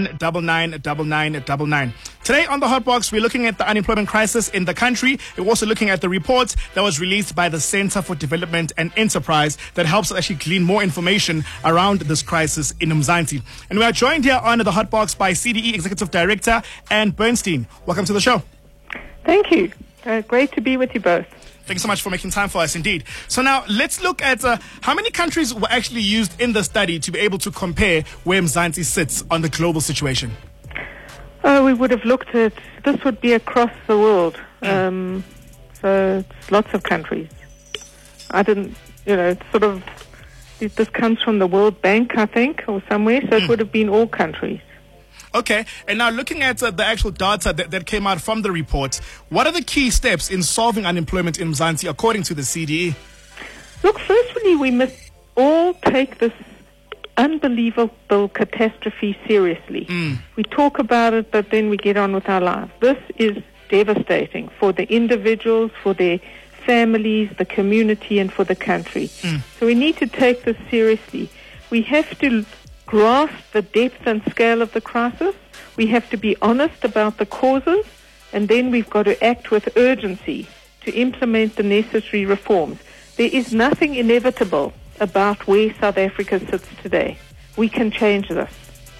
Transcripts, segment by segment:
999999. Today on the Hot Box, we're looking at the unemployment crisis in the country. We're also looking at the report that was released by the Center for Development and Enterprise that helps us actually glean more information around this crisis in Mzansi. And we are joined here on the Hot Box by CDE Executive Director Anne Bernstein. Welcome to the show. Thank you. Great to be with you both. Thank you so much for making time for us, indeed. So now let's look at how many countries were actually used in the study to be able to compare where Mzansi sits on the global situation. We would have looked at, this would be across the world. So it's lots of countries. It's sort of, this comes from the World Bank, I think, or somewhere, so it would have been all countries. Okay, and now looking at the actual data that came out from the report, what are the key steps in solving unemployment in Mzansi according to the CDE? Look, firstly, we must all take this unbelievable catastrophe seriously. We talk about it, but then we get on with our lives. This is devastating for the individuals, for their families, the community, and for the country. So we need to take this seriously. We have to grasp the depth and scale of the crisis. We have to be honest about the causes, and then we've got to act with urgency to implement the necessary reforms. There is nothing inevitable about where South Africa sits today. We can change this.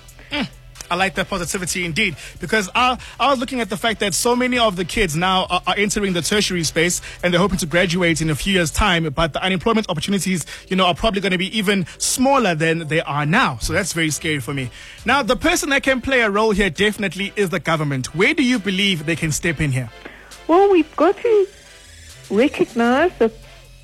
I like that positivity indeed, because I was looking at the fact that so many of the kids now are entering the tertiary space and they're hoping to graduate in a few years' time, but the unemployment opportunities, are probably going to be even smaller than they are now. So that's very scary for me. Now, the person that can play a role here definitely is the government. Where do you believe they can step in here? Well, we've got to recognize that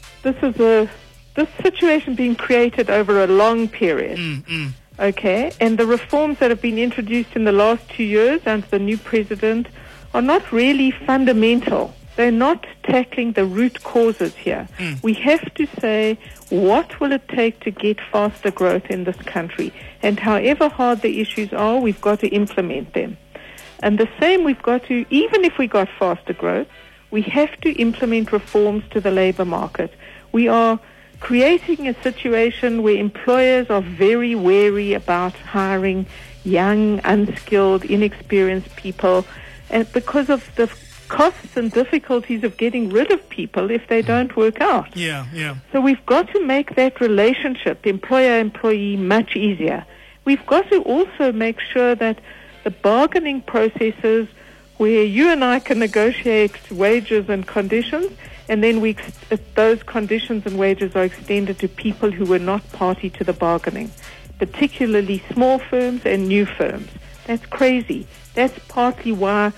this situation being created over a long period. Okay, and the reforms that have been introduced in the last 2 years under the new president are not really fundamental. They're not tackling the root causes here. We have to say, what will it take to get faster growth in this country? And however hard the issues are, we've got to implement them. And the same, we've got to, even if we got faster growth, we have to implement reforms to the labor market. We are creating a situation where employers are very wary about hiring young, unskilled, inexperienced people, and because of the costs and difficulties of getting rid of people if they don't work out. So we've got to make that relationship, employer-employee, much easier. We've got to also make sure that the bargaining processes where you and I can negotiate wages and conditions, and then those conditions and wages are extended to people who were not party to the bargaining, particularly small firms and new firms. That's crazy. That's partly why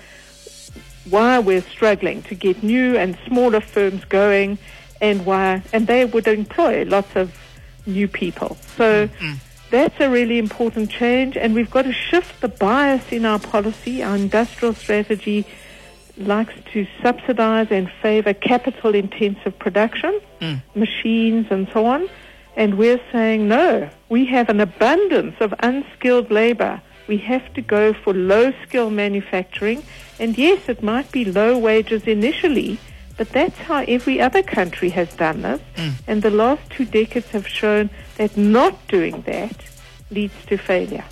we're struggling to get new and smaller firms going, and they would employ lots of new people. So that's a really important change, and we've got to shift the bias in our policy. Our industrial strategy likes to subsidize and favor capital-intensive production, machines and so on. And we're saying, no, we have an abundance of unskilled labor. We have to go for low-skill manufacturing. And yes, it might be low wages initially, but that's how every other country has done this. And the last 2 decades have shown that not doing that leads to failure.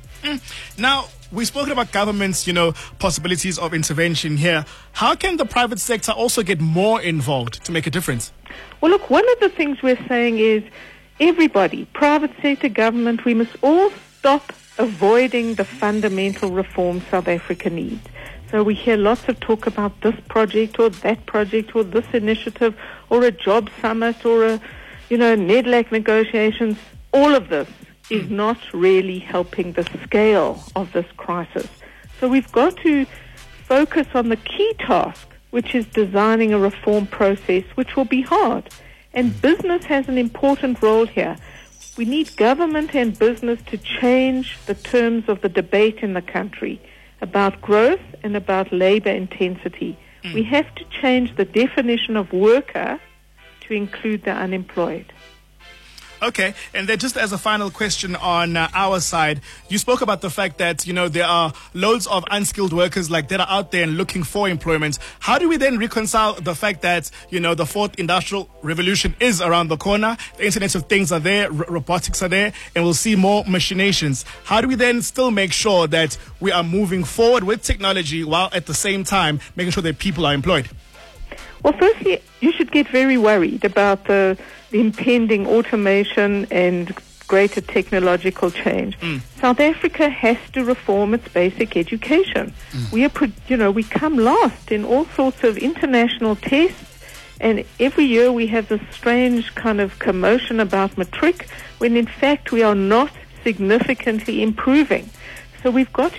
Now, we've spoken about government's, possibilities of intervention here. How can the private sector also get more involved to make a difference? Well, look, one of the things we're saying is everybody, private sector, government, we must all stop avoiding the fundamental reforms South Africa needs. So we hear lots of talk about this project or that project or this initiative or a job summit or a, NEDLAC negotiations. All of this is not really helping the scale of this crisis. So we've got to focus on the key task, which is designing a reform process, which will be hard. And business has an important role here. We need government and business to change the terms of the debate in the country about growth and about labor intensity. We have to change the definition of worker to include the unemployed. Okay, and then just as a final question on our side, you spoke about the fact that, there are loads of unskilled workers that are out there and looking for employment. How do we then reconcile the fact that, the fourth industrial revolution is around the corner, the Internet of Things are there, robotics are there, and we'll see more machinations? How do we then still make sure that we are moving forward with technology while at the same time making sure that people are employed? Well, firstly, you should get very worried about the impending automation and greater technological change. South Africa has to reform its basic education. We come last in all sorts of international tests, and every year we have this strange kind of commotion about matric, when in fact we are not significantly improving. So we've got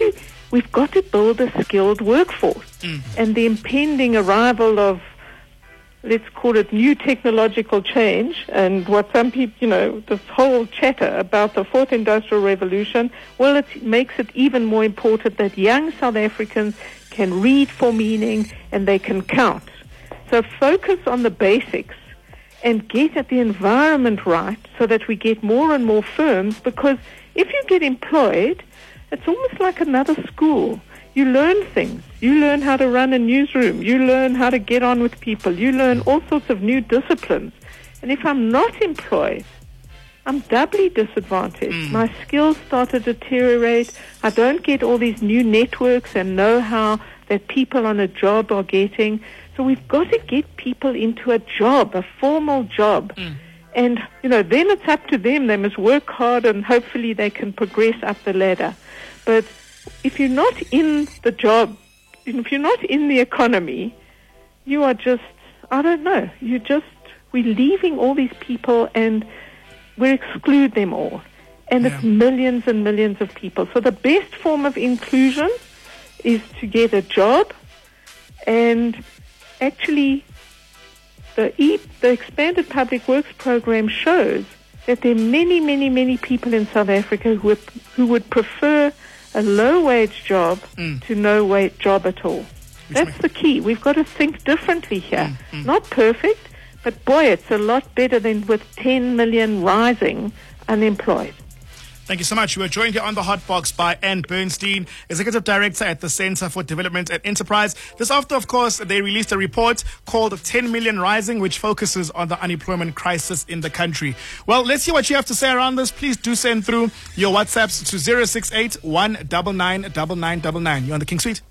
to build a skilled workforce, and the impending arrival of, let's call it, new technological change, and what some people, this whole chatter about the fourth industrial revolution, well, it makes it even more important that young South Africans can read for meaning and they can count. So focus on the basics and get at the environment right so that we get more and more firms, because if you get employed, it's almost like another school. You learn things. You learn how to run a newsroom. You learn how to get on with people. You learn all sorts of new disciplines. And if I'm not employed, I'm doubly disadvantaged. My skills start to deteriorate. I don't get all these new networks and know-how that people on a job are getting. So we've got to get people into a job, a formal job. And, then it's up to them. They must work hard and hopefully they can progress up the ladder. But if you're not in the job, if you're not in the economy, you are just, I don't know, we're leaving all these people and we exclude them all. And it's millions and millions of people. So the best form of inclusion is to get a job, and actually the expanded public works program shows that there are many, many, many people in South Africa who would prefer a low-wage job to no-wage job at all. That's the key. We've got to think differently here. Not perfect, but boy, it's a lot better than with 10 million rising unemployed. Thank you so much. We were joined here on the Hot Box by Ann Bernstein, Executive Director at the Center for Development and Enterprise. This after, of course, they released a report called 10 Million Rising, which focuses on the unemployment crisis in the country. Well, let's hear what you have to say around this. Please do send through your WhatsApps to 068 199 9999. You're on the King Suite.